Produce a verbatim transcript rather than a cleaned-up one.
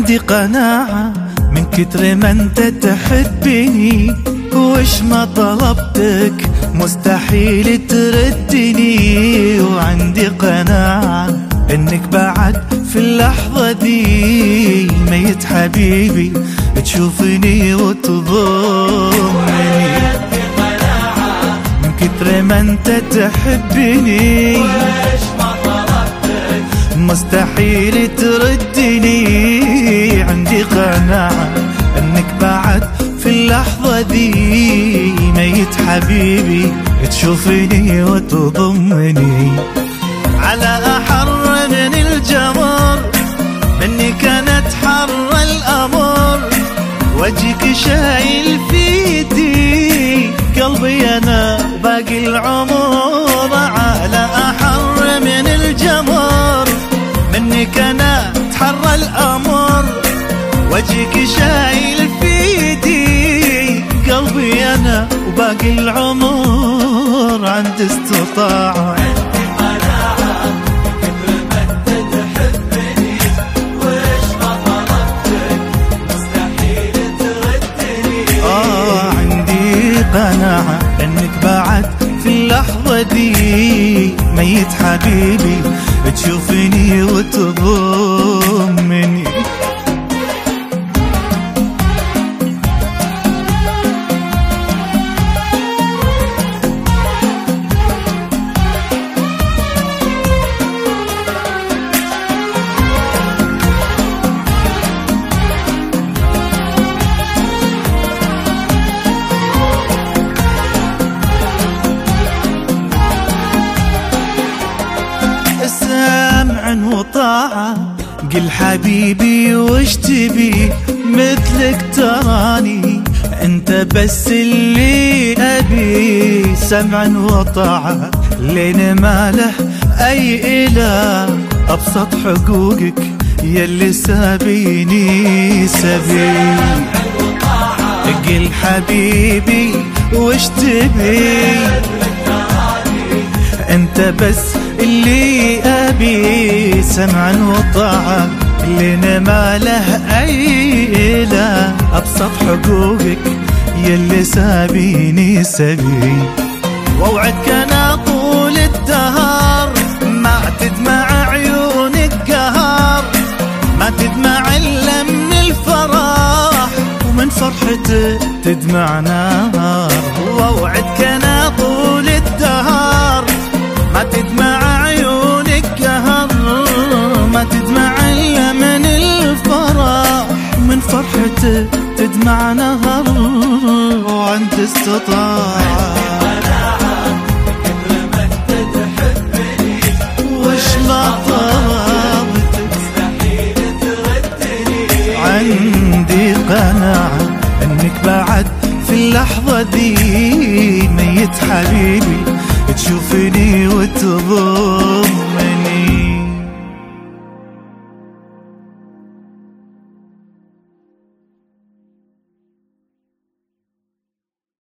عندي قناعة من كتر ما انت تحبني، وش ما طلبتك مستحيل تردني. وعندي قناعة انك بعد في اللحظة دي ميت حبيبي تشوفني وتضمني. من كتر ما انت تحبني وش ما طلبتك مستحيل تردني. عندي قناعة انك بعد في اللحظة دي ميت حبيبي تشوفني وتضمني. على أحر من الجمر مني كانت حر الأمر، وجهك شايل في يدي قلبي أنا باقي العمر. على أحر من الجمر مني كانت حر الأمر، وجهك شايل في يدي قلبي أنا وباقي العمر عند استطاعة. عندي قناعة كثر ما انت تحبني، وش ما طلبتك مستحيل تردني. آه عندي قناعة انك بعد في اللحظة دي ميت حبيبي تشوفني وتضمني. سمع وطاعة قل حبيبي وش تبي، مثلك تراني انت بس اللي ابي. سمع وطاعة لين ما له اي اله، ابسط حقوقك يلي سابيني سبي. قل حبيبي وش تبي، انت بس اللي ابي. سمعا وطاعة لين ما له اي اله، ابسط حقوقك يلي سابيني سبي. واوعدك انا طول الدهر ما تدمع عيونك قهر، ما تدمع الا من الفرح ومن فرحته تدمع نار. واوعدك انا طول الدهر ما تدمع عيونك قهر، ما تدمع الا من الفرح من فرحته تدمع نهر. وانت استطاع كثر ما انت تحبني، وش ما طلبتك مستحيل تردني. عندي قناعة انك بعد في اللحظة دي ميت حبيبي تشوفني وتضم